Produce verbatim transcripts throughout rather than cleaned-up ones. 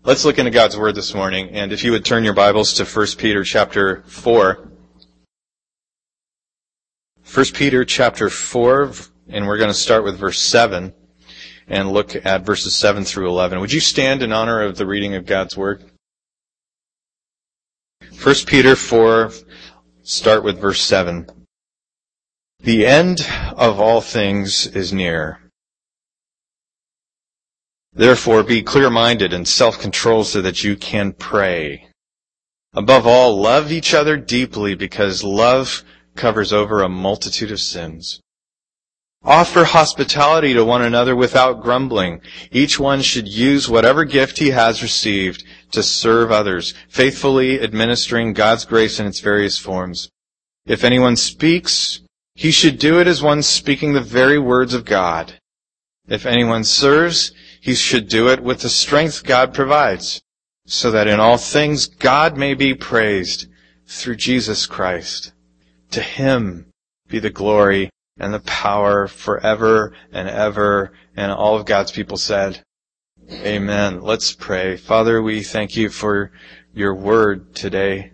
Let's look into God's Word this morning, and if you would turn your Bibles to First Peter chapter four. First Peter chapter four, and we're going to start with verse seven, and look at verses seven through eleven. Would you stand in honor of the reading of God's Word? First Peter four, start with verse seven. The end of all things is near. Therefore, be clear-minded and self-controlled so that you can pray. Above all, love each other deeply because love covers over a multitude of sins. Offer hospitality to one another without grumbling. Each one should use whatever gift he has received to serve others, faithfully administering God's grace in its various forms. If anyone speaks, he should do it as one speaking the very words of God. If anyone serves, he should do it with the strength God provides, so that in all things God may be praised through Jesus Christ. To Him be the glory and the power forever and ever. And all of God's people said, Amen. Let's pray. Father, we thank you for your word today.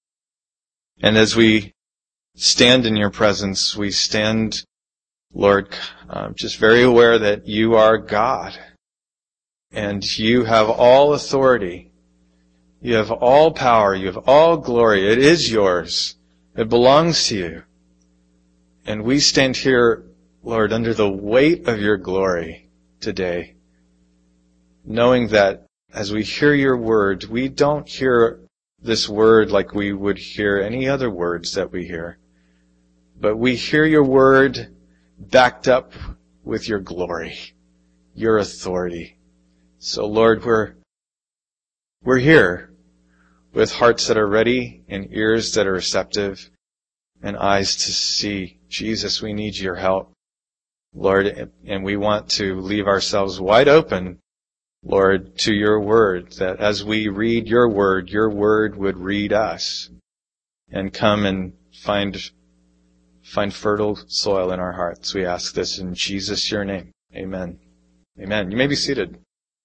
And as we stand in your presence, we stand, Lord, uh, just very aware that you are God. And you have all authority. You have all power. You have all glory. It is yours. It belongs to you. And we stand here, Lord, under the weight of your glory today, knowing that as we hear your word, we don't hear this word like we would hear any other words that we hear. But we hear your word backed up with your glory, your authority. So, Lord, we're we're here with hearts that are ready and ears that are receptive and eyes to see. Jesus, we need your help, Lord, and we want to leave ourselves wide open, Lord, to your word, that as we read your word, your word would read us and come and find find fertile soil in our hearts. We ask this in Jesus, your name. Amen. Amen. You may be seated.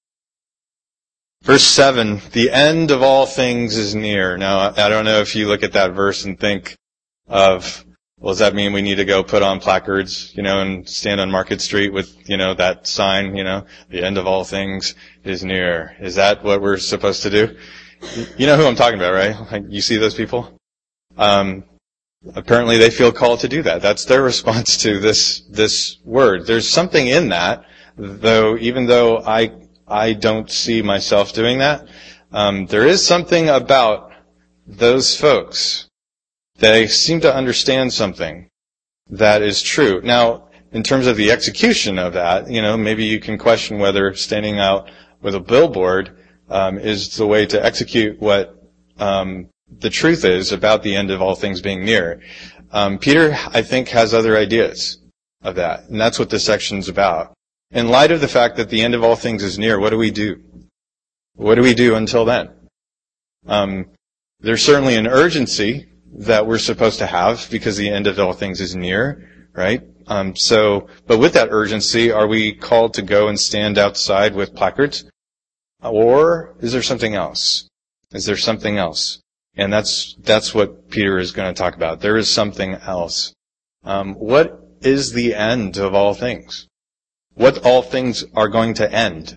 Verse seven, the end of all things is near. Now, I don't know if you look at that verse and think of, well, does that mean we need to go put on placards, you know, and stand on Market Street with, you know, that sign, you know, the end of all things is near. Is that what we're supposed to do? You know who I'm talking about, right? Like, you see those people? Um, apparently they feel called to do that. That's their response to this, this word. There's something in that, though, even though I I don't see myself doing that. Um, there is something about those folks. They seem to understand something that is true. Now, in terms of the execution of that, you know, maybe you can question whether standing out with a billboard um, is the way to execute what um, the truth is about the end of all things being near. Um, Peter, I think, has other ideas of that, and that's what this section's about. In light of the fact that the end of all things is near, what do we do? What do we do until then? Um, there's certainly an urgency that we're supposed to have because the end of all things is near, right? Um, so, but with that urgency, are we called to go and stand outside with placards? Or is there something else? Is there something else? And that's, that's what Peter is going to talk about. There is something else. Um, what is the end of all things? What all things are going to end.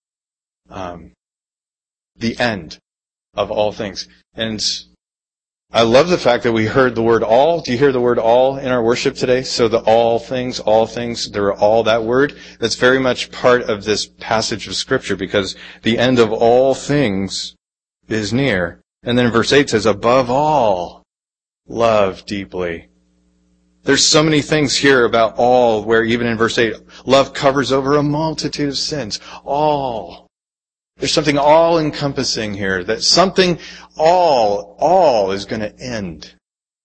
Um, the end of all things. And I love the fact that we heard the word all. Do you hear the word all in our worship today? So the all things, all things, they're all that word. That's very much part of this passage of Scripture because the end of all things is near. And then verse eight says, above all, love deeply. There's so many things here about all, where even in verse eight, love covers over a multitude of sins. All. There's something all-encompassing here, that something all, all is going to end.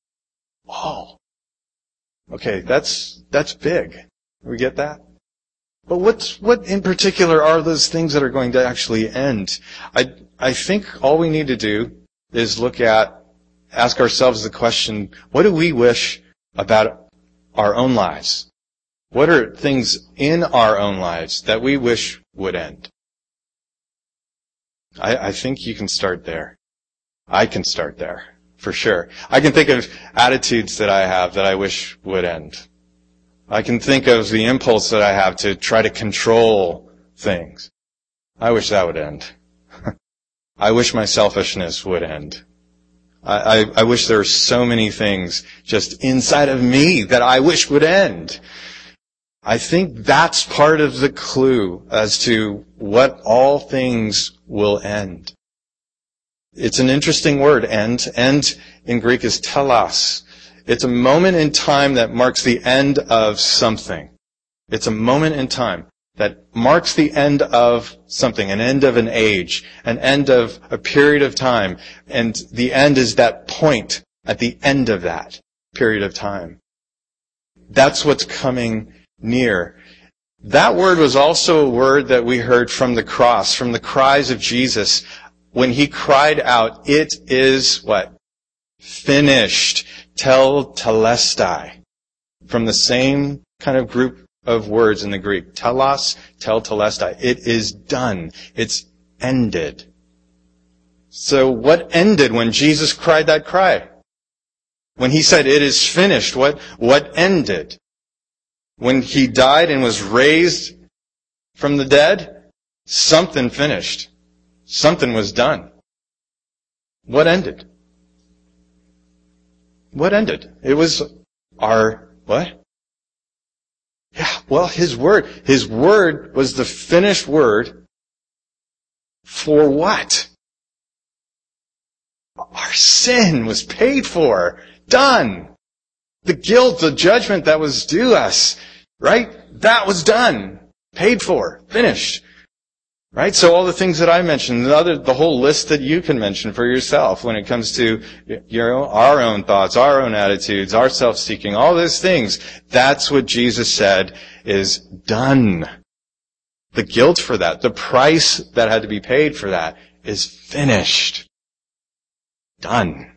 All. Okay, that's, that's big. We get that? But what's, what in particular are those things that are going to actually end? I, I think all we need to do is look at, ask ourselves the question, what do we wish about our own lives? What are things in our own lives that we wish would end? I, I think you can start there. I can start there, for sure. I can think of attitudes that I have that I wish would end. I can think of the impulse that I have to try to control things. I wish that would end. I wish my selfishness would end. I, I, I wish there were so many things just inside of me that I wish would end. I think that's part of the clue as to what all things will end. It's an interesting word, end. End in Greek is telos. It's a moment in time that marks the end of something. It's a moment in time that marks the end of something, an end of an age, an end of a period of time. And the end is that point at the end of that period of time. That's what's coming near. That word was also a word that we heard from the cross, from the cries of Jesus when he cried out, "It is" what? Finished. Tel telestai. From the same kind of group of words in the Greek. Telos, tel telestai. It is done. It's ended. So what ended when Jesus cried that cry? When he said, "It is finished," what, what ended? When he died and was raised from the dead, something finished. Something was done. What ended? What ended? It was our, what? Yeah, well, His Word. His Word was the finished Word for what? Our sin was paid for. Done. The guilt, the judgment that was due us, right? That was done. Paid for. Finished. Right? So all the things that I mentioned, the other, the whole list that you can mention for yourself when it comes to your own, our own thoughts, our own attitudes, our self-seeking, all those things, that's what Jesus said is done. The guilt for that, the price that had to be paid for that is finished. Done.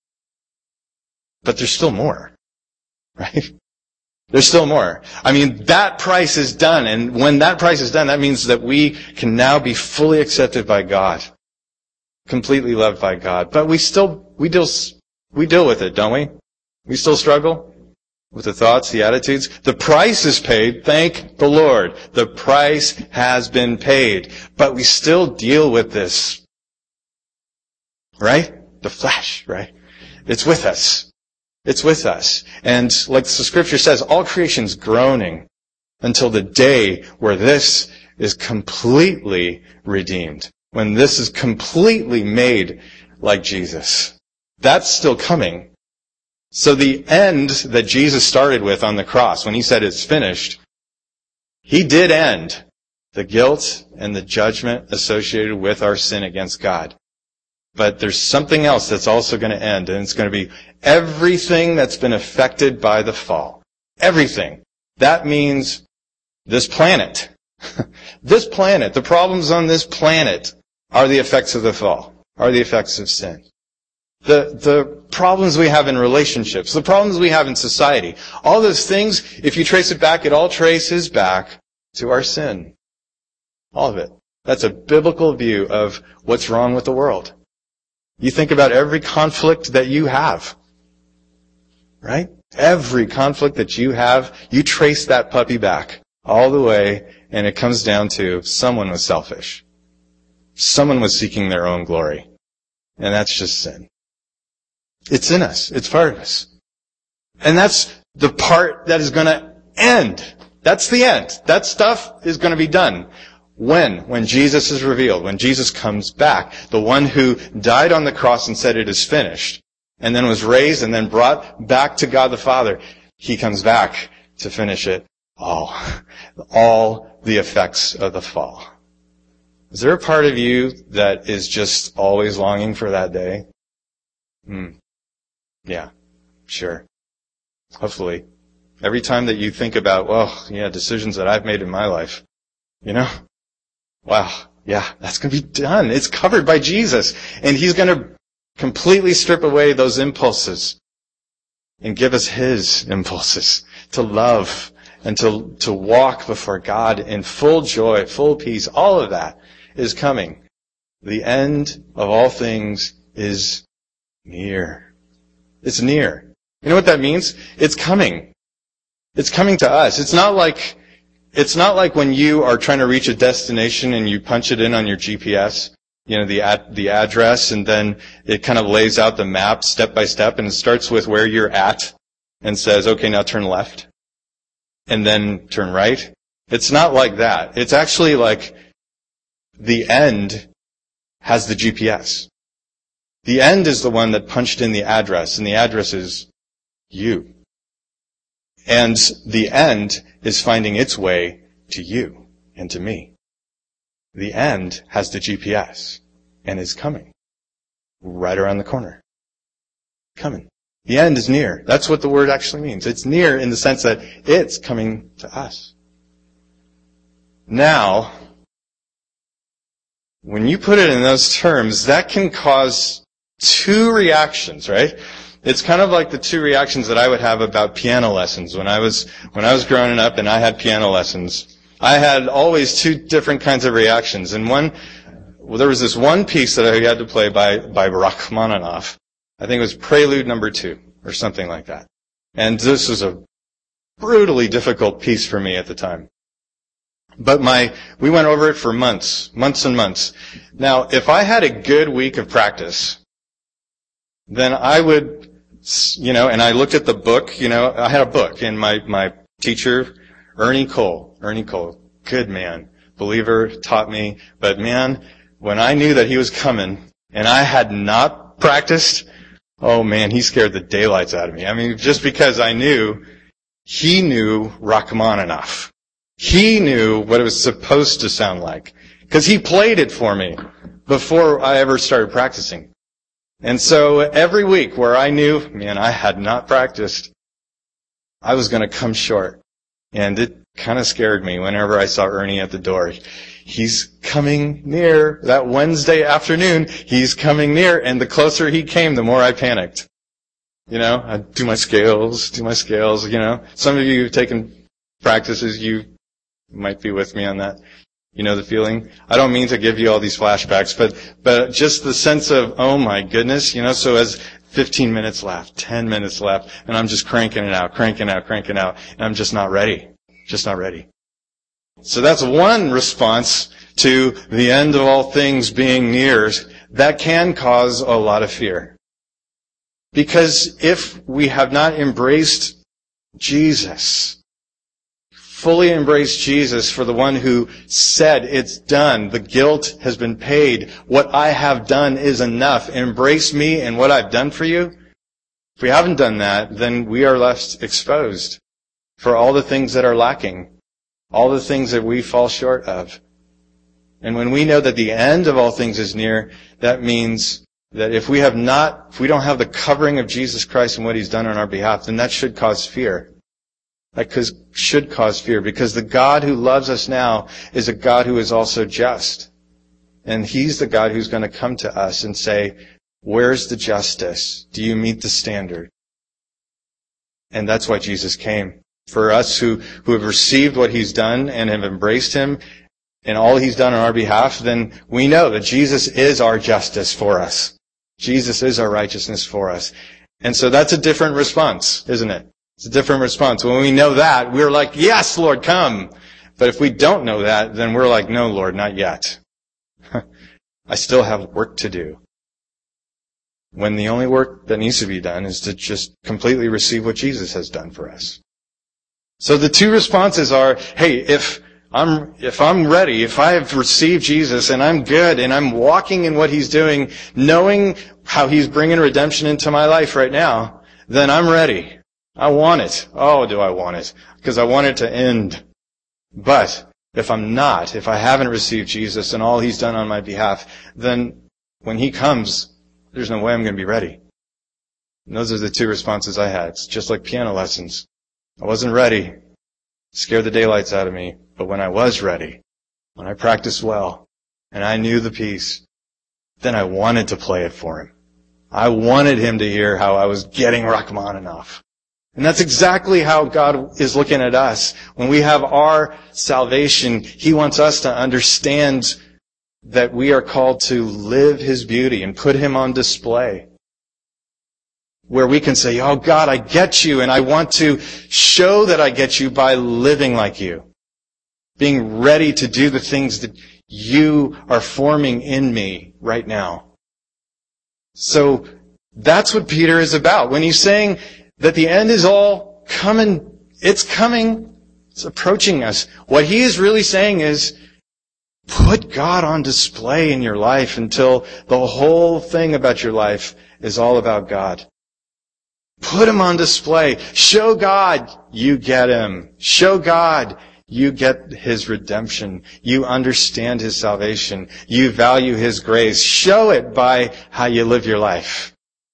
But there's still more. Right? There's still more. I mean, that price is done. And when that price is done, that means that we can now be fully accepted by God. Completely loved by God. But we still, we deal, we deal with it, don't we? We still struggle with the thoughts, the attitudes. The price is paid. Thank the Lord. The price has been paid. But we still deal with this. Right? The flesh, right? It's with us. It's with us. And like the scripture says, all creation's groaning until the day where this is completely redeemed. When this is completely made like Jesus. That's still coming. So the end that Jesus started with on the cross, when he said it's finished, he did end the guilt and the judgment associated with our sin against God. But there's something else that's also going to end, and it's going to be everything that's been affected by the fall. Everything. That means this planet. This planet, the problems on this planet are the effects of the fall, are the effects of sin. The, the problems we have in relationships, the problems we have in society, all those things, if you trace it back, it all traces back to our sin. All of it. That's a biblical view of what's wrong with the world. You think about every conflict that you have, right? Every conflict that you have, you trace that puppy back all the way, and it comes down to someone was selfish. Someone was seeking their own glory. And that's just sin. It's in us. It's part of us. And that's the part that is going to end. That's the end. That stuff is going to be done. When? When Jesus is revealed. When Jesus comes back. The one who died on the cross and said it is finished. And then was raised and then brought back to God the Father. He comes back to finish it all. All the effects of the fall. Is there a part of you that is just always longing for that day? Hmm. Yeah. Sure. Hopefully. Every time that you think about, well, yeah, decisions that I've made in my life. You know? Wow, yeah, that's going to be done. It's covered by Jesus. And He's going to completely strip away those impulses and give us His impulses to love and to, to walk before God in full joy, full peace. All of that is coming. The end of all things is near. It's near. You know what that means? It's coming. It's coming to us. It's not like, it's not like when you are trying to reach a destination and you punch it in on your G P S, you know, the ad, the address, and then it kind of lays out the map step by step, and it starts with where you're at and says, okay, now turn left and then turn right. It's not like that. It's actually like the end has the G P S. The end is the one that punched in the address, and the address is you. And the end is finding its way to you and to me. The end has the G P S and is coming right around the corner. Coming. The end is near. That's what the word actually means. It's near in the sense that it's coming to us. Now, when you put it in those terms, that can cause two reactions, right? It's kind of like the two reactions that I would have about piano lessons. When I was, when I was growing up and I had piano lessons, I had always two different kinds of reactions. And one, well, there was this one piece that I had to play by, by Rachmaninoff. I think it was Prelude number two or something like that. And this was a brutally difficult piece for me at the time. But my, we went over it for months, months and months. Now, if I had a good week of practice, then I would, you know, and I looked at the book, you know, I had a book, and my, my teacher, Ernie Cole, Ernie Cole, good man, believer, taught me, but man, when I knew that he was coming, and I had not practiced, oh man, he scared the daylights out of me. I mean, just because I knew, he knew Rachmaninoff. He knew what it was supposed to sound like, because he played it for me before I ever started practicing. And so every week where I knew, man, I had not practiced, I was going to come short. And it kind of scared me whenever I saw Ernie at the door. He's coming near. That Wednesday afternoon, he's coming near. And the closer he came, the more I panicked. You know, I'd do my scales, do my scales, you know. Some of you who've taken practices, you might be with me on that. You know the feeling? I don't mean to give you all these flashbacks, but, but just the sense of, oh my goodness, you know, so as fifteen minutes left, ten minutes left, and I'm just cranking it out, cranking out, cranking out, and I'm just not ready. Just not ready. So that's one response to the end of all things being near. That can cause a lot of fear. Because if we have not embraced Jesus, fully embrace Jesus for the one who said, it's done. The guilt has been paid. What I have done is enough. Embrace me and what I've done for you. If we haven't done that, then we are left exposed for all the things that are lacking, all the things that we fall short of. And when we know that the end of all things is near, that means that if we have not, if we don't have the covering of Jesus Christ and what He's done on our behalf, then that should cause fear. That should cause fear, because the God who loves us now is a God who is also just. And He's the God who's going to come to us and say, where's the justice? Do you meet the standard? And that's why Jesus came. For us who, who have received what He's done and have embraced Him and all He's done on our behalf, then we know that Jesus is our justice for us. Jesus is our righteousness for us. And so that's a different response, isn't it? It's a different response. When we know that, we're like, yes, Lord, come. But if we don't know that, then we're like, no, Lord, not yet. I still have work to do. When the only work that needs to be done is to just completely receive what Jesus has done for us. So the two responses are, hey, if I'm, if I'm ready, if I have received Jesus and I'm good and I'm walking in what He's doing, knowing how He's bringing redemption into my life right now, then I'm ready. I want it. Oh, do I want it? Because I want it to end. But if I'm not, if I haven't received Jesus and all He's done on my behalf, then when He comes, there's no way I'm going to be ready. And those are the two responses I had. It's just like piano lessons. I wasn't ready. Scared the daylights out of me. But when I was ready, when I practiced well, and I knew the piece, then I wanted to play it for Him. I wanted Him to hear how I was getting Rachmaninoff. And that's exactly how God is looking at us. When we have our salvation, He wants us to understand that we are called to live His beauty and put Him on display. Where we can say, oh God, I get you, and I want to show that I get you by living like you. Being ready to do the things that you are forming in me right now. So that's what Peter is about. When he's saying that the end is all coming, it's coming, it's approaching us. What he is really saying is, put God on display in your life until the whole thing about your life is all about God. Put Him on display. Show God you get Him. Show God you get His redemption. You understand His salvation. You value His grace. Show it by how you live your life.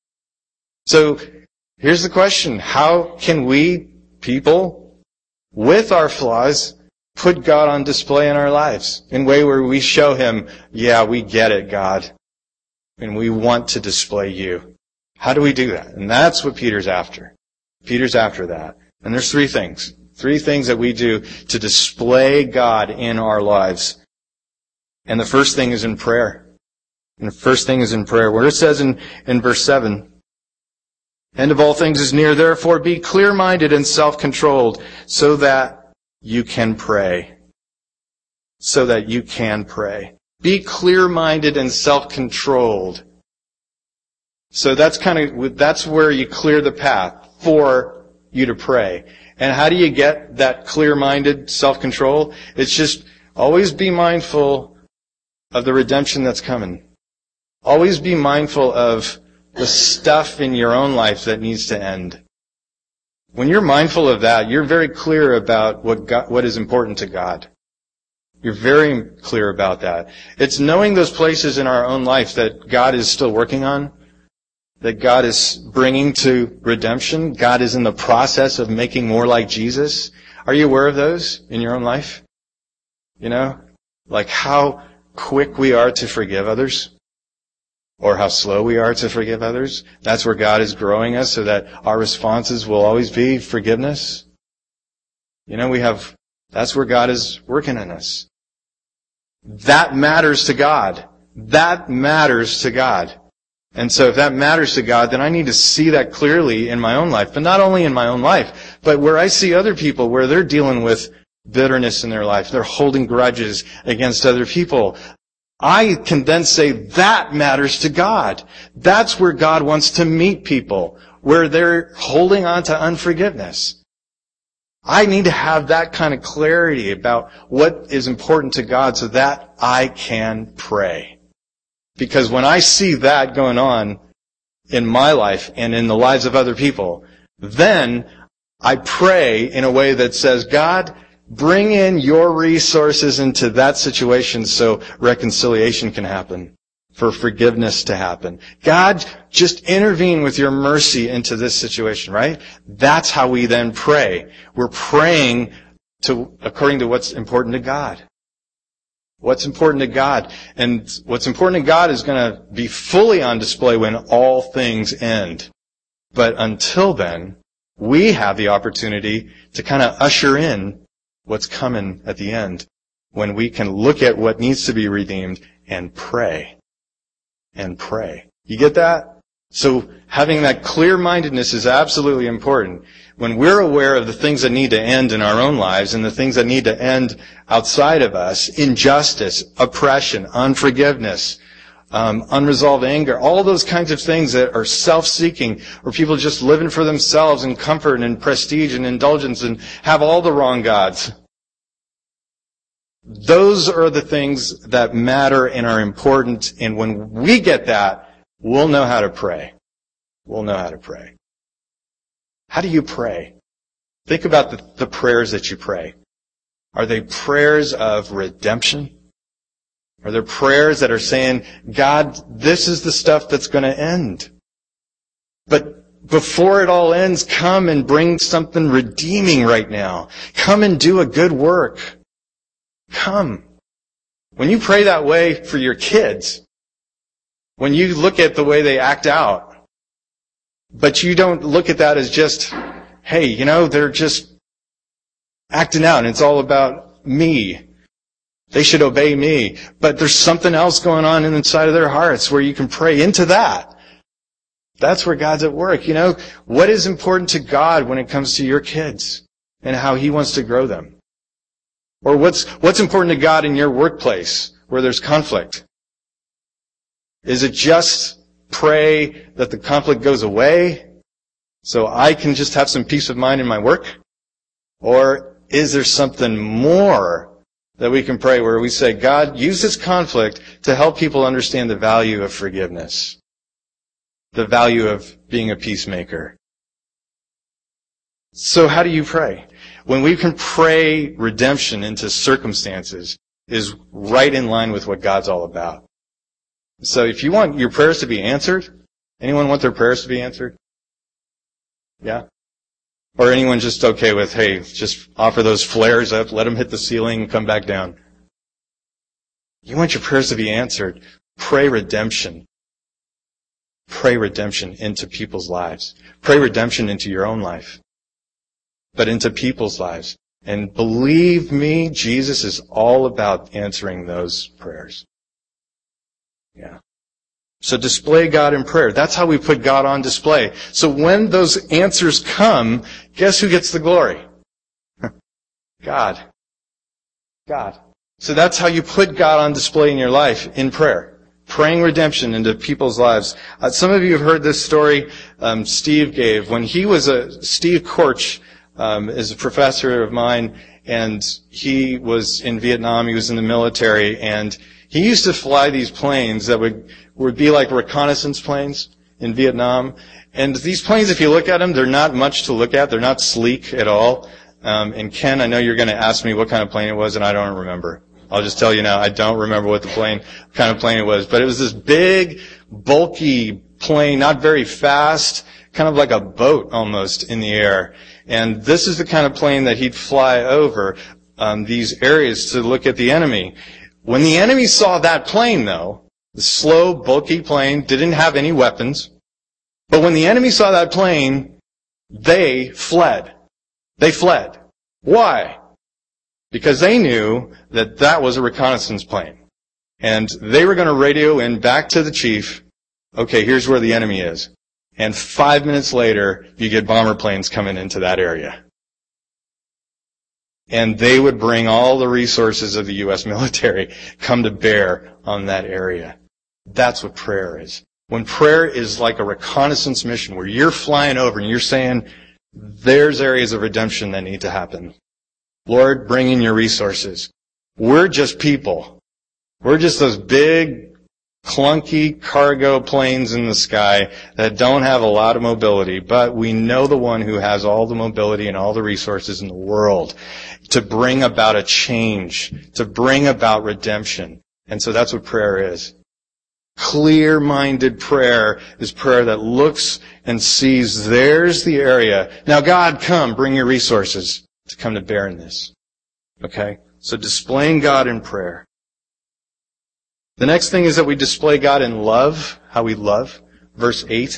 So, here's the question. How can we, people, with our flaws, put God on display in our lives? In a way where we show Him, yeah, we get it, God. And we want to display you. How do we do that? And that's what Peter's after. Peter's after that. And there's three things. Three things that we do to display God in our lives. And the first thing is in prayer. And the first thing is in prayer. Where it says in, in verse seven, end of all things is near, therefore be clear-minded and self-controlled, so that you can pray. So that you can pray. Be clear-minded and self-controlled. So that's kind of, that's where you clear the path for you to pray. And how do you get that clear-minded self-control? It's just always be mindful of the redemption that's coming. Always be mindful of the stuff in your own life that needs to end. When you're mindful of that, you're very clear about what God, what is important to God. You're very clear about that. It's knowing those places in our own life that God is still working on, that God is bringing to redemption. God is in the process of making more like Jesus. Are you aware of those in your own life? You know, like how quick we are to forgive others, or how slow we are to forgive others. That's where God is growing us so that our responses will always be forgiveness. You know, we have, that's where God is working in us. That matters to God. That matters to God. And so if that matters to God, then I need to see that clearly in my own life. But not only in my own life, but where I see other people, where they're dealing with bitterness in their life. They're holding grudges against other people. I can then say that matters to God. That's where God wants to meet people, where they're holding on to unforgiveness. I need to have that kind of clarity about what is important to God so that I can pray. Because when I see that going on in my life and in the lives of other people, then I pray in a way that says, God, bring in your resources into that situation so reconciliation can happen, for forgiveness to happen. God, just intervene with your mercy into this situation, right? That's how we then pray. We're praying to according to what's important to God. What's important to God. And what's important to God is going to be fully on display when all things end. But until then, we have the opportunity to kind of usher in what's coming at the end, when we can look at what needs to be redeemed and pray. And pray. You get that? So having that clear-mindedness is absolutely important. When we're aware of the things that need to end in our own lives and the things that need to end outside of us, injustice, oppression, unforgiveness, um, unresolved anger, all those kinds of things that are self-seeking, or people just living for themselves in comfort and prestige and indulgence and have all the wrong gods. Those are the things that matter and are important. And when we get that, we'll know how to pray. We'll know how to pray. How do you pray? Think about the, the prayers that you pray. Are they prayers of redemption? Are there prayers that are saying, God, this is the stuff that's going to end? But before it all ends, come and bring something redeeming right now. Come and do a good work. Come. When you pray that way for your kids, when you look at the way they act out, but you don't look at that as just, hey, you know, they're just acting out and it's all about me. They should obey me. But there's something else going on inside of their hearts where you can pray into that. That's where God's at work. You know, what is important to God when it comes to your kids and how He wants to grow them? Or what's, what's important to God in your workplace where there's conflict? Is it just pray that the conflict goes away so I can just have some peace of mind in my work? Or is there something more that we can pray where we say, God, use this conflict to help people understand the value of forgiveness, the value of being a peacemaker? So how do you pray? When we can pray redemption into circumstances is right in line with what God's all about. So if you want your prayers to be answered, anyone want their prayers to be answered? Yeah? Or anyone just okay with, hey, just offer those flares up, let them hit the ceiling and come back down? You want your prayers to be answered. Pray redemption. Pray redemption into people's lives. Pray redemption into your own life. But into people's lives. And believe me, Jesus is all about answering those prayers. Yeah. So display God in prayer. That's how we put God on display. So when those answers come, guess who gets the glory? God. God. So that's how you put God on display in your life, in prayer. Praying redemption into people's lives. Uh, some of you have heard this story um, Steve gave. When he was a, Steve Korch um, is a professor of mine, and he was in Vietnam, he was in the military, and he used to fly these planes that would, would be like reconnaissance planes in Vietnam. And these planes, if you look at them, they're not much to look at. They're not sleek at all. Um, and Ken, I know you're going to ask me what kind of plane it was, and I don't remember. I'll just tell you now, I don't remember what the plane, kind of plane it was. But it was this big, bulky plane, not very fast, kind of like a boat almost in the air. And this is the kind of plane that he'd fly over um, these areas to look at the enemy. When the enemy saw that plane, though, the slow, bulky plane didn't have any weapons. But when the enemy saw that plane, they fled. They fled. Why? Because they knew that that was a reconnaissance plane. And they were going to radio in back to the chief, okay, here's where the enemy is. And five minutes later, you get bomber planes coming into that area. And they would bring all the resources of the U S military come to bear on that area. That's what prayer is. When prayer is like a reconnaissance mission where you're flying over and you're saying, there's areas of redemption that need to happen. Lord, bring in your resources. We're just people. We're just those big, clunky cargo planes in the sky that don't have a lot of mobility, but we know the one who has all the mobility and all the resources in the world to bring about a change, to bring about redemption. And so that's what prayer is. Clear-minded prayer is prayer that looks and sees there's the area. Now, God, come, bring your resources to come to bear in this. Okay? So displaying God in prayer. The next thing is that we display God in love, how we love. Verse eight.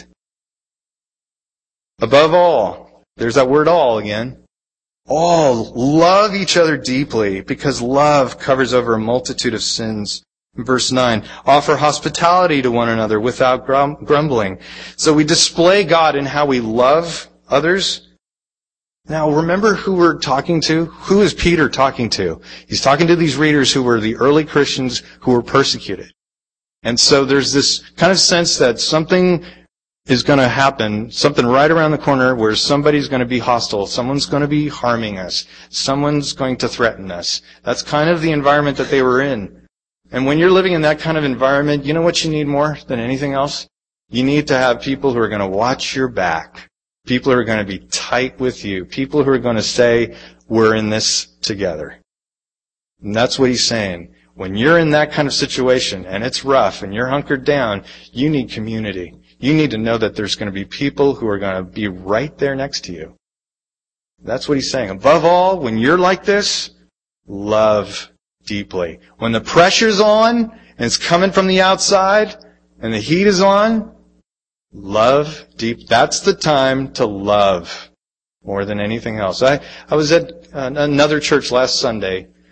Above all, there's that word all again. All, love each other deeply because love covers over a multitude of sins. Verse nine, offer hospitality to one another without grum- grumbling. So we display God in how we love others. Now, remember who we're talking to? Who is Peter talking to? He's talking to these readers who were the early Christians who were persecuted. And so there's this kind of sense that something is going to happen, something right around the corner where somebody's going to be hostile, someone's going to be harming us, someone's going to threaten us. That's kind of the environment that they were in. And when you're living in that kind of environment, you know what you need more than anything else? You need to have people who are going to watch your back. People who are going to be tight with you. People who are going to say, we're in this together. And that's what he's saying. When you're in that kind of situation and it's rough and you're hunkered down, you need community. You need to know that there's going to be people who are going to be right there next to you. That's what he's saying. Above all, when you're like this, love deeply. When the pressure's on and it's coming from the outside and the heat is on, love deep. That's the time to love more than anything else. I, I was at another church last Sunday,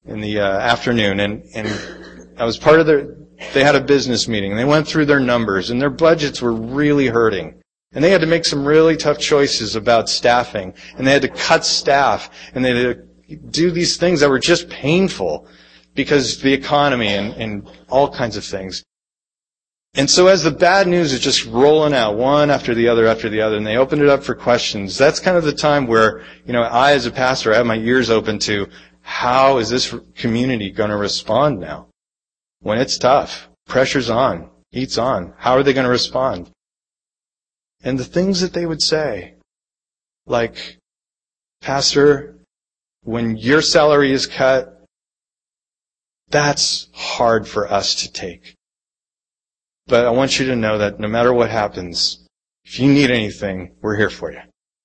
in the uh, afternoon, and, and I was part of their, they had a business meeting, and they went through their numbers, and their budgets were really hurting. And they had to make some really tough choices about staffing, and they had to cut staff, and they had to do these things that were just painful because of the economy and, and all kinds of things. And so as the bad news is just rolling out, one after the other after the other, and they opened it up for questions, that's kind of the time where, you know, I as a pastor, I have my ears open to, how is this community going to respond now? When it's tough, pressure's on, heat's on, how are they going to respond? And the things that they would say, like, Pastor, when your salary is cut, that's hard for us to take. But I want you to know that no matter what happens, if you need anything, we're here for you.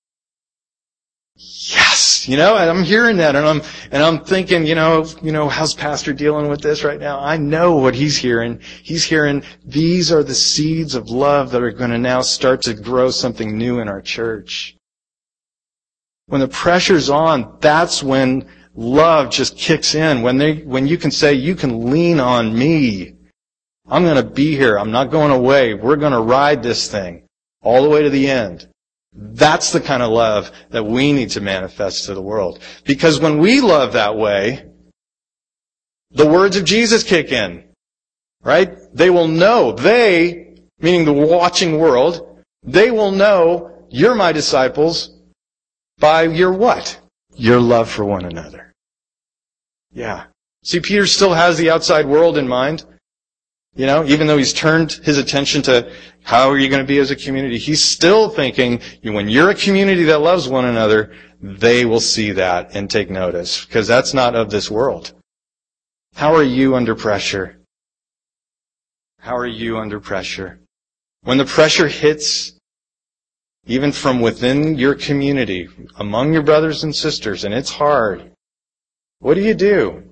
Yes! You know, and I'm hearing that, and I'm, and I'm thinking, you know, you know, how's Pastor dealing with this right now? I know what he's hearing. He's hearing, these are the seeds of love that are going to now start to grow something new in our church. When the pressure's on, that's when love just kicks in. When they, when you can say, you can lean on me. I'm going to be here. I'm not going away. We're going to ride this thing all the way to the end. That's the kind of love that we need to manifest to the world. Because when we love that way, the words of Jesus kick in. Right? They will know. They, meaning the watching world, they will know you're my disciples by your what? Your love for one another. Yeah. See, Peter still has the outside world in mind. You know, even though he's turned his attention to how are you going to be as a community, he's still thinking, when you're a community that loves one another, they will see that and take notice, because that's not of this world. How are you under pressure? How are you under pressure? When the pressure hits, even from within your community, among your brothers and sisters, and it's hard, what do you do?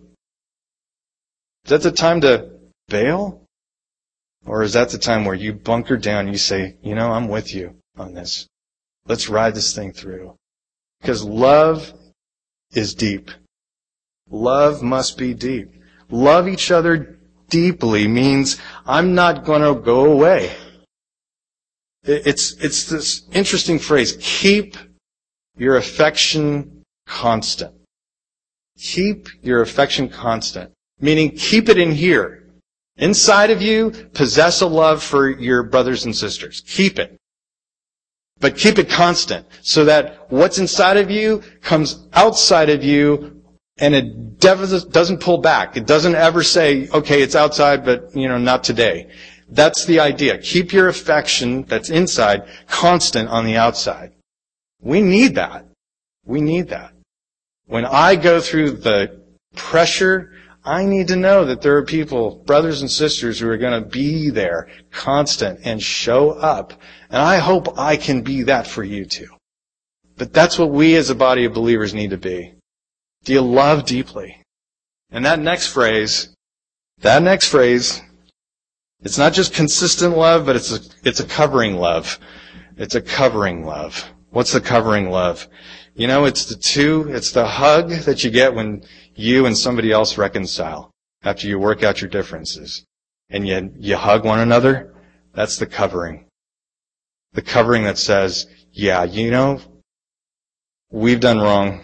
Is that the time to bail? Or is that the time where you bunker down and you say, you know, I'm with you on this. Let's ride this thing through. Because love is deep. Love must be deep. Love each other deeply means I'm not going to go away. It's, it's this interesting phrase, keep your affection constant. Keep your affection constant. Meaning keep it in here. Inside of you, possess a love for your brothers and sisters. Keep it. But keep it constant so that what's inside of you comes outside of you and it doesn't pull back. It doesn't ever say, okay, it's outside, but, you know, not today. That's the idea. Keep your affection that's inside constant on the outside. We need that. We need that. When I go through the pressure, I need to know that there are people, brothers and sisters, who are going to be there, constant, and show up. And I hope I can be that for you too. But that's what we as a body of believers need to be. Do you love deeply? And that next phrase, that next phrase, it's not just consistent love, but it's a, it's a covering love. It's a covering love. What's the covering love? You know, it's the two, it's the hug that you get when you and somebody else reconcile after you work out your differences. And you, you hug one another. That's the covering. The covering that says, yeah, you know, we've done wrong,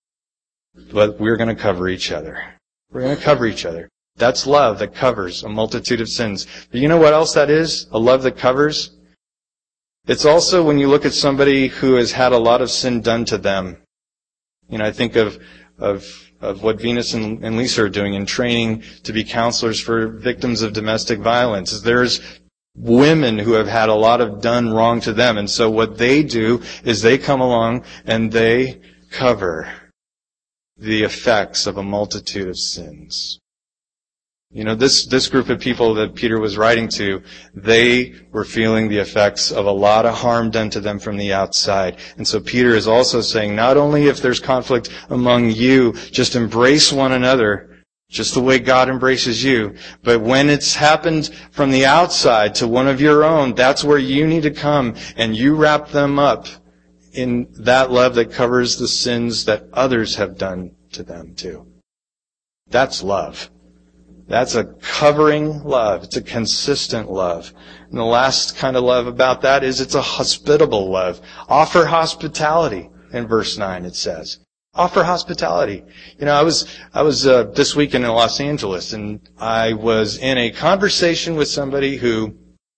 but we're going to cover each other. We're going to cover each other. That's love that covers a multitude of sins. But you know what else that is? A love that covers? It's also when you look at somebody who has had a lot of sin done to them. You know, I think of, of, of what Venus and, and Lisa are doing in training to be counselors for victims of domestic violence. There's women who have had a lot of done wrong to them. And so what they do is they come along and they cover the effects of a multitude of sins. You know, this, this group of people that Peter was writing to, they were feeling the effects of a lot of harm done to them from the outside. And so Peter is also saying, not only if there's conflict among you, just embrace one another, just the way God embraces you. But when it's happened from the outside to one of your own, that's where you need to come and you wrap them up in that love that covers the sins that others have done to them too. That's love. That's a covering love. It's a consistent love. And the last kind of love about that is it's a hospitable love. Offer hospitality. In verse nine it says. Offer hospitality. You know, I was, I was, uh, this weekend in Los Angeles, and I was in a conversation with somebody who,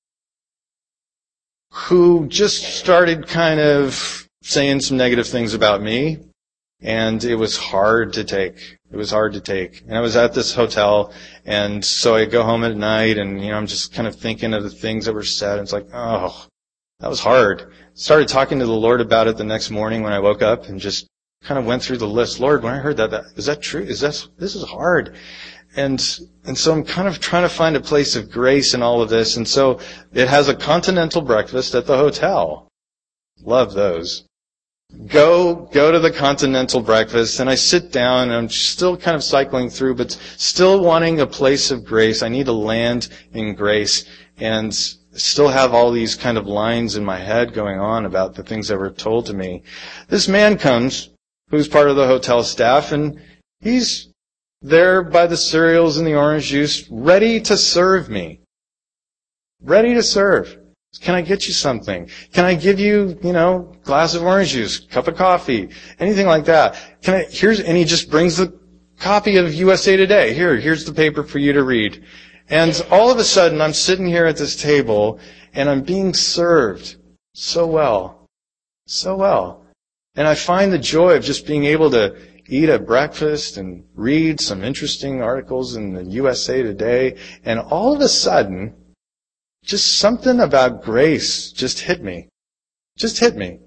who just started kind of saying some negative things about me, and it was hard to take. It was hard to take. And I was at this hotel, and so I go home at night, and, you know, I'm just kind of thinking of the things that were said, and it's like, oh, that was hard. Started talking to the Lord about it the next morning when I woke up, and just kind of went through the list. Lord, when I heard that, that is that true? Is that, this is hard. And, and so I'm kind of trying to find a place of grace in all of this. And so it has a continental breakfast at the hotel. Love those. Go, go to the continental breakfast, and I sit down, and I'm still kind of cycling through, but still wanting a place of grace. I need to land in grace, and still have all these kind of lines in my head going on about the things that were told to me. This man comes, who's part of the hotel staff, and he's there by the cereals and the orange juice, ready to serve me. Ready to serve. Can I get you something? Can I give you, you know, glass of orange juice, cup of coffee, anything like that? Can I, here's, and he just brings the copy of U S A Today. Here, here's the paper for you to read. And all of a sudden, I'm sitting here at this table, and I'm being served so well. So well. And I find the joy of just being able to eat at breakfast and read some interesting articles in the U S A Today. And all of a sudden, just something about grace just hit me. Just hit me.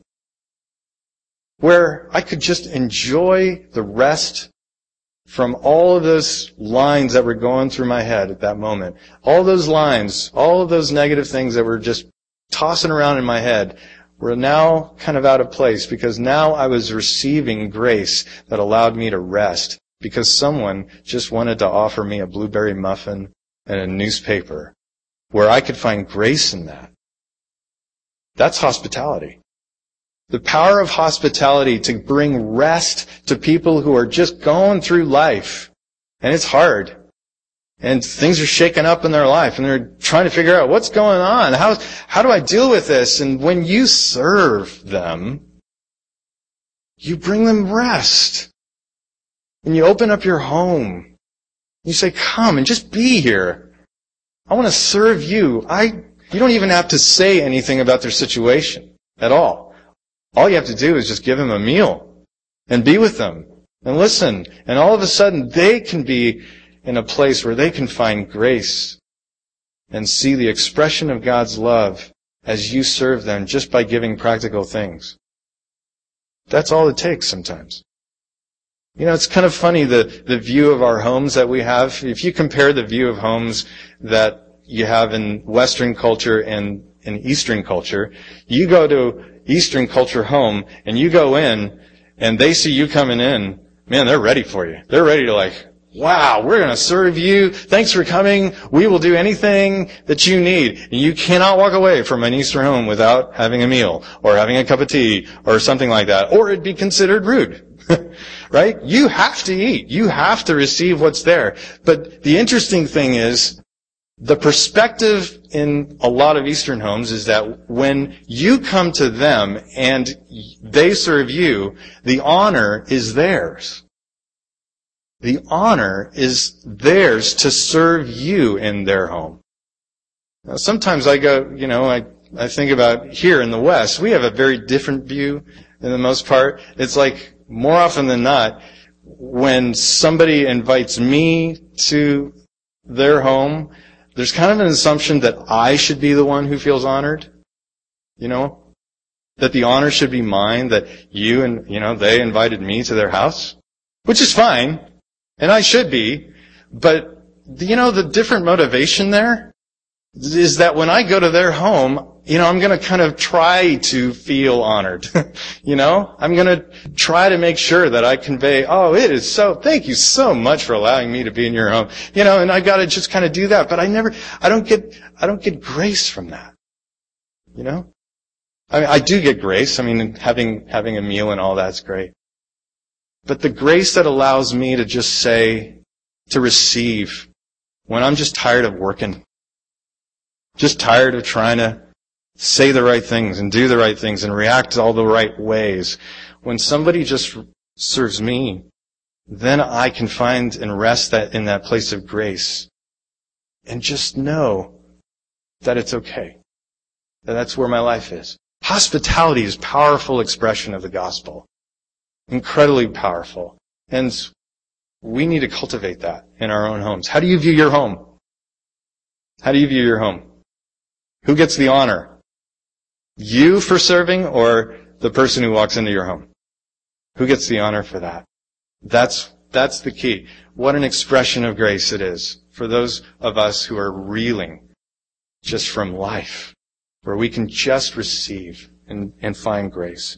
Where I could just enjoy the rest from all of those lines that were going through my head at that moment. All those lines, all of those negative things that were just tossing around in my head were now kind of out of place, because now I was receiving grace that allowed me to rest, because someone just wanted to offer me a blueberry muffin and a newspaper, where I could find grace in that. That's hospitality. The power of hospitality to bring rest to people who are just going through life. And it's hard. And things are shaking up in their life, and they're trying to figure out what's going on. How, how do I deal with this? And when you serve them, you bring them rest. And you open up your home. You say, come and just be here. I want to serve you. I, you don't even have to say anything about their situation at all. All you have to do is just give them a meal and be with them and listen. And all of a sudden, they can be in a place where they can find grace and see the expression of God's love as you serve them just by giving practical things. That's all it takes sometimes. You know, it's kind of funny, the, the view of our homes that we have. If you compare the view of homes that you have in Western culture and in Eastern culture, you go to Eastern culture home and you go in and they see you coming in, man, they're ready for you. They're ready to like, wow, we're going to serve you. Thanks for coming. We will do anything that you need. And you cannot walk away from an Eastern home without having a meal or having a cup of tea or something like that, or it'd be considered rude. Right? You have to eat. You have to receive what's there. But the interesting thing is, the perspective in a lot of Eastern homes is that when you come to them and they serve you, the honor is theirs. The honor is theirs to serve you in their home. Now, sometimes I go, you know, I, I think about here in the West, we have a very different view in the most part. It's like, more often than not, when somebody invites me to their home, there's kind of an assumption that I should be the one who feels honored. You know? That the honor should be mine, that you and, you know, they invited me to their house. Which is fine. And I should be. But, you know, the different motivation there is that when I go to their home, you know, I'm going to kind of try to feel honored. You know, I'm going to try to make sure that I convey, oh, it is so, thank you so much for allowing me to be in your home. You know, and I got to just kind of do that. But I never, I don't get, I don't get grace from that. You know, I mean, I do get grace. I mean, having, having a meal and all that's great. But the grace that allows me to just say, to receive when I'm just tired of working, just tired of trying to say the right things and do the right things and react all the right ways. When somebody just serves me, then I can find and rest that in that place of grace and just know that it's okay, that that's where my life is. Hospitality is a powerful expression of the gospel, incredibly powerful, and we need to cultivate that in our own homes. How do you view your home? How do you view your home? Who gets the honor? You for serving or the person who walks into your home? Who gets the honor for that? That's, that's the key. What an expression of grace it is for those of us who are reeling just from life, where we can just receive and, and find grace.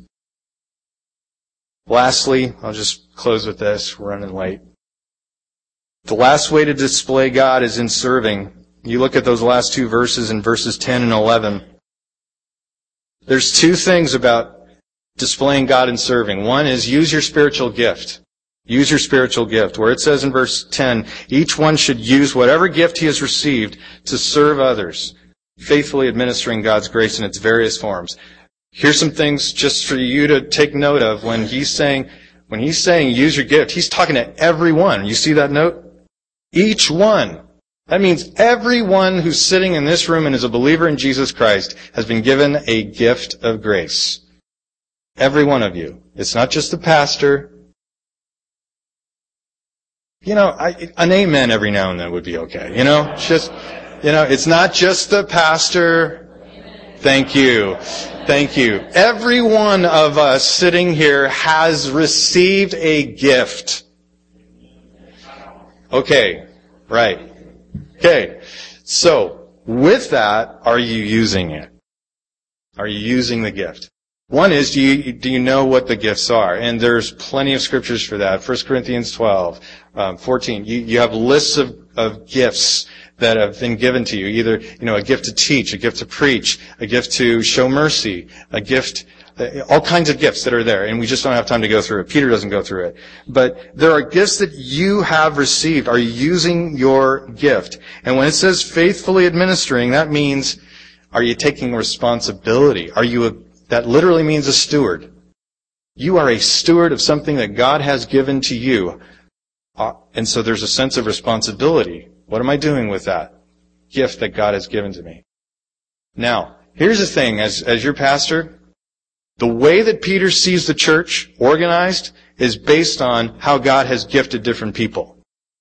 Lastly, I'll just close with this. We're running late. The last way to display God is in serving. You look at those last two verses in verses ten and eleven. There's two things about displaying God in serving. One is use your spiritual gift. Use your spiritual gift. Where it says in verse ten, each one should use whatever gift he has received to serve others, faithfully administering God's grace in its various forms. Here's some things just for you to take note of when he's saying, when he's saying use your gift, he's talking to everyone. You see that note? Each one. That means everyone who's sitting in this room and is a believer in Jesus Christ has been given a gift of grace. Every one of you. It's not just the pastor. You know, I, an amen every now and then would be okay. You know, it's just, you know, it's not just the pastor. Thank you. Thank you. Every one of us sitting here has received a gift. Okay. Right. Okay. So, with that, are you using it? Are you using the gift? One is, do you, do you know what the gifts are? And there's plenty of scriptures for that. First Corinthians twelve, um, fourteen. You, you have lists of, of gifts that have been given to you. Either, you know, a gift to teach, a gift to preach, a gift to show mercy, a gift, all kinds of gifts that are there. And we just don't have time to go through it. Peter doesn't go through it. But there are gifts that you have received. Are you using your gift? And when it says faithfully administering, that means, are you taking responsibility? Are you a That literally means a steward. You are a steward of something that God has given to you. Uh, and so there's a sense of responsibility. What am I doing with that gift that God has given to me? Now, here's the thing. As, as your pastor, the way that Peter sees the church organized is based on how God has gifted different people.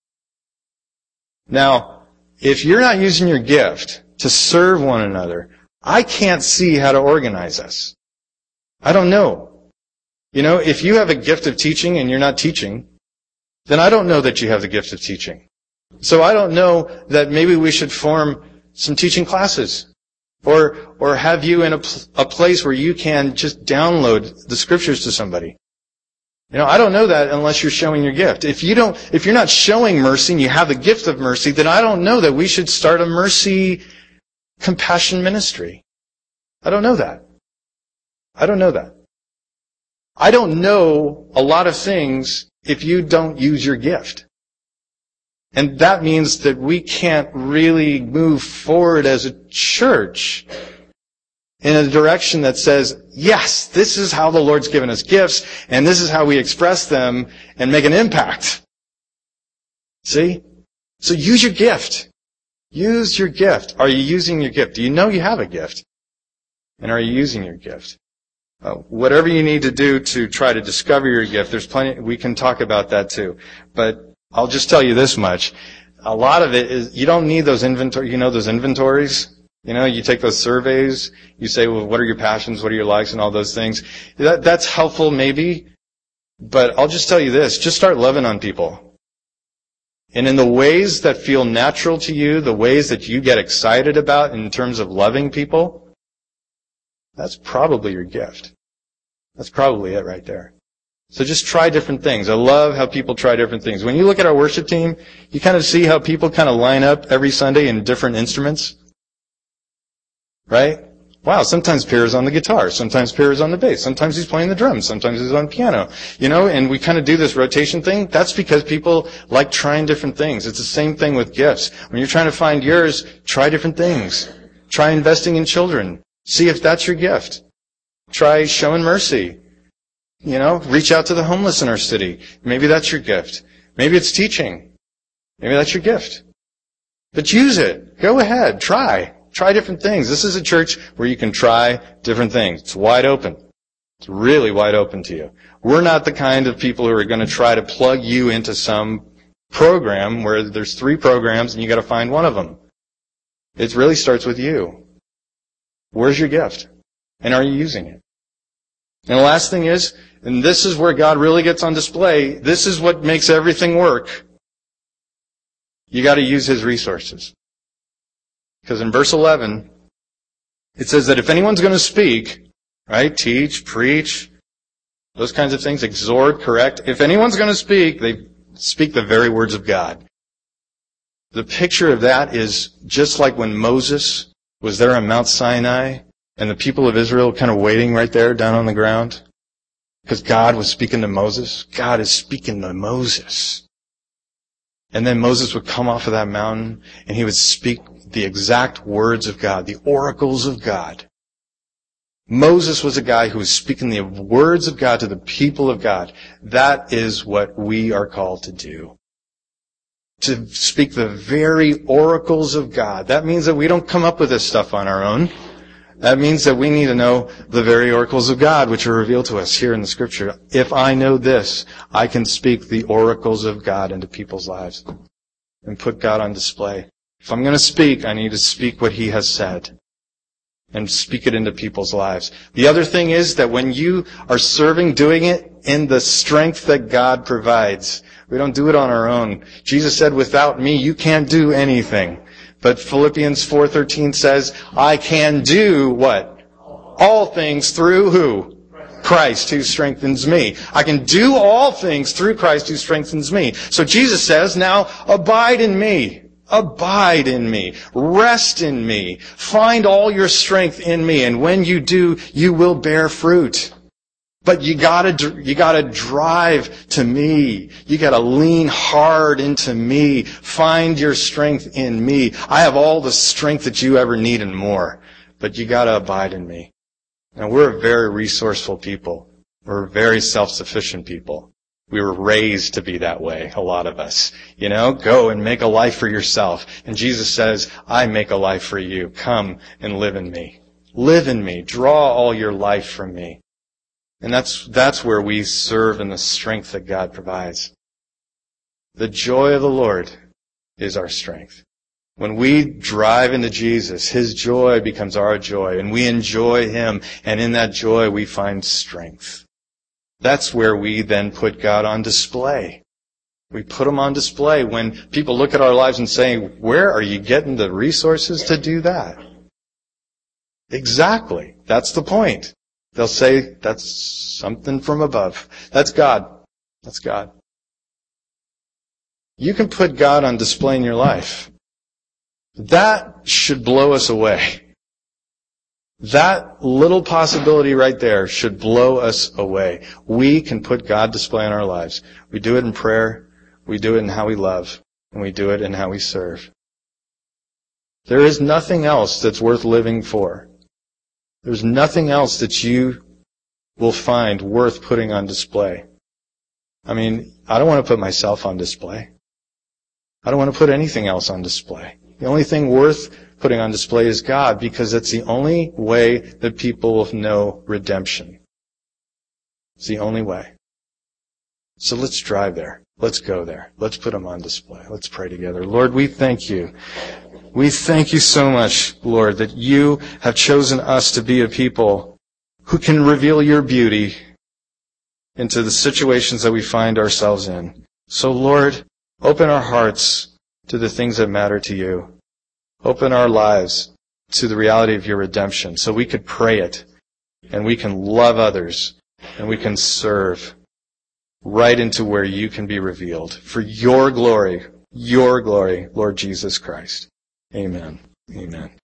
Now, if you're not using your gift to serve one another, I can't see how to organize us. I don't know. You know, if you have a gift of teaching and you're not teaching, then I don't know that you have the gift of teaching. So I don't know that maybe we should form some teaching classes or or have you in a, a place where you can just download the scriptures to somebody. You know, I don't know that unless you're showing your gift. If you don't, if you're not showing mercy and you have the gift of mercy, then I don't know that we should start a mercy compassion ministry. I don't know that. I don't know that. I don't know a lot of things if you don't use your gift. And that means that we can't really move forward as a church in a direction that says, yes, this is how the Lord's given us gifts, and this is how we express them and make an impact. See? So use your gift. Use your gift. Are you using your gift? Do you know you have a gift? And are you using your gift? Uh, whatever you need to do to try to discover your gift, there's plenty, we can talk about that too. But I'll just tell you this much. A lot of it is, you don't need those inventory, you know, those inventories. You know, you take those surveys, you say, well, what are your passions, what are your likes, and all those things. That, that's helpful maybe, but I'll just tell you this, just start loving on people. And in the ways that feel natural to you, the ways that you get excited about in terms of loving people, that's probably your gift. That's probably it right there. So just try different things. I love how people try different things. When you look at our worship team, you kind of see how people kind of line up every Sunday in different instruments. Right? Wow, sometimes Pierre's on the guitar, sometimes Pierre's on the bass, sometimes he's playing the drums, sometimes he's on piano. You know, and we kind of do this rotation thing. That's because people like trying different things. It's the same thing with gifts. When you're trying to find yours, try different things. Try investing in children. See if that's your gift. Try showing mercy. You know, reach out to the homeless in our city. Maybe that's your gift. Maybe it's teaching. Maybe that's your gift. But use it. Go ahead. Try. Try different things. This is a church where you can try different things. It's wide open. It's really wide open to you. We're not the kind of people who are going to try to plug you into some program where there's three programs and you got to find one of them. It really starts with you. Where's your gift? And are you using it? And the last thing is, and this is where God really gets on display, this is what makes everything work. You got to use His resources. Because in verse eleven, it says that if anyone's going to speak, right, teach, preach, those kinds of things, exhort, correct, if anyone's going to speak, they speak the very words of God. The picture of that is just like when Moses was there on Mount Sinai and the people of Israel kind of waiting right there down on the ground because God was speaking to Moses. God is speaking to Moses. And then Moses would come off of that mountain and he would speak the exact words of God, the oracles of God. Moses was a guy who was speaking the words of God to the people of God. That is what we are called to do. To speak the very oracles of God. That means that we don't come up with this stuff on our own. That means that we need to know the very oracles of God, which are revealed to us here in the Scripture. If I know this, I can speak the oracles of God into people's lives and put God on display. If I'm going to speak, I need to speak what He has said and speak it into people's lives. The other thing is that when you are serving, doing it in the strength that God provides. We don't do it on our own. Jesus said, without me, you can't do anything. But Philippians four thirteen says, I can do what? All things through who? Christ who strengthens me. I can do all things through Christ who strengthens me. So Jesus says, now abide in me. Abide in me. Rest in me. Find all your strength in me. And when you do, you will bear fruit. But you gotta, you gotta drive to me. You gotta lean hard into me. Find your strength in me. I have all the strength that you ever need and more. But you gotta abide in me. And we're a very resourceful people. We're a very self-sufficient people. We were raised to be that way, a lot of us. You know, go and make a life for yourself. And Jesus says, I make a life for you. Come and live in me. Live in me. Draw all your life from me. And that's, that's where we serve in the strength that God provides. The joy of the Lord is our strength. When we drive into Jesus, His joy becomes our joy, and we enjoy Him, and in that joy we find strength. That's where we then put God on display. We put Him on display when people look at our lives and say, where are you getting the resources to do that? Exactly. That's the point. They'll say, that's something from above. That's God. That's God. You can put God on display in your life. That should blow us away. That little possibility right there should blow us away. We can put God display in our lives. We do it in prayer. We do it in how we love. And we do it in how we serve. There is nothing else that's worth living for. There's nothing else that you will find worth putting on display. I mean, I don't want to put myself on display. I don't want to put anything else on display. The only thing worth putting on display is God, because it's the only way that people will know redemption. It's the only way. So let's drive there. Let's go there. Let's put Him on display. Let's pray together. Lord, we thank You. We thank You so much, Lord, that You have chosen us to be a people who can reveal Your beauty into the situations that we find ourselves in. So, Lord, open our hearts to the things that matter to You. Open our lives to the reality of Your redemption so we could pray it, and we can love others, and we can serve right into where You can be revealed. For Your glory, Your glory, Lord Jesus Christ. Amen. Amen.